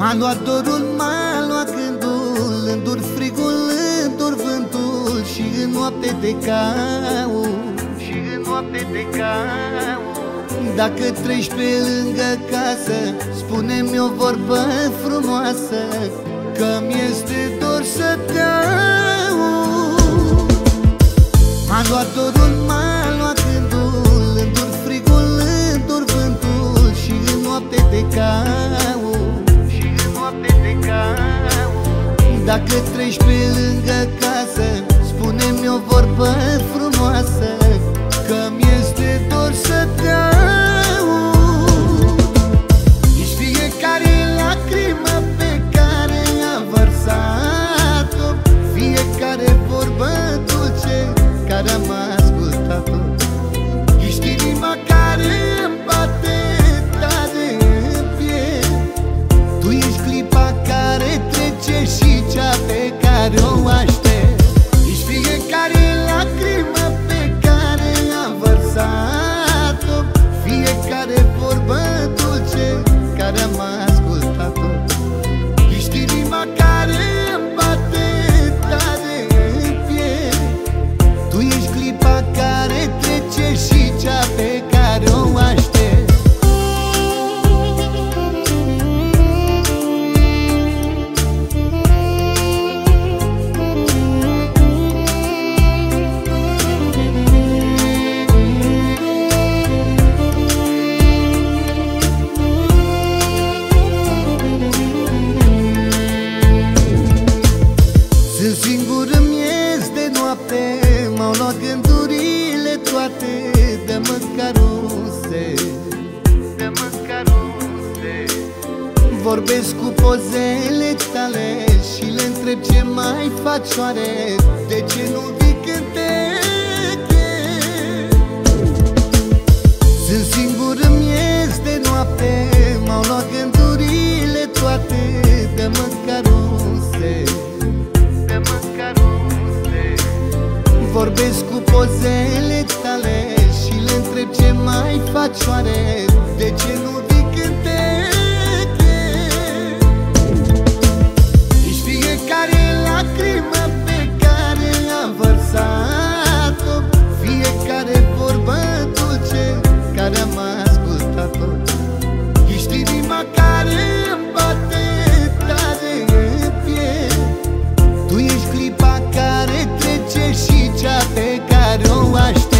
M-a luat dorul, m-a luat gândul, îndur frigul, îndur vântul și în noapte te caut, și în noapte te caut. Dacă treci pe lângă casă, spune-mi o vorbă frumoasă, că-mi este dor să te aud. M-a luat dorul, m-a luat gândul, îndur frigul, îndur vântul și în noapte te caut, și în noapte te caut. Dacă treci pe lângă casă, spune-mi o vorbă frumoasă, că-mi este dor să te aud. Ești fiecare lacrimă pe care am vărsat-o, fiecare vorbă dulce care am ascultat-o. Ești inima care îmi bate tare în piept, tu ești clipa care trece și cea pe care o aștept. Ești fiecare lacrimă pe care am vărsat-o, fiecare vorbă dulce care am ascultat-o. Ești inima care îmi bate tare în piept, tu ești clipa care trece și cea pe care o aștept. Sunt singur, îmi este noapte, m-au luat gândurile toate, dă-mă caruse, dă-mă caruse. Vorbesc cu pozele tale și le întreb ce mai faci oare, de ce nu vii când te chem. Sunt singur, îmi este noapte, m-au luat gândurile toate, dă-mă caruse, dă-mă caruse. Vorbesc cu pozele tale și le întreb ce mai faci oare, de ce nu vii când te chem. Ești fiecare lacrimă pe care am vărsat-o, fiecare vorbă dulce care am ascultat-o. Ești inima care îmi bate tare în piept, tu ești clipa care trece și cea pe care o aștept.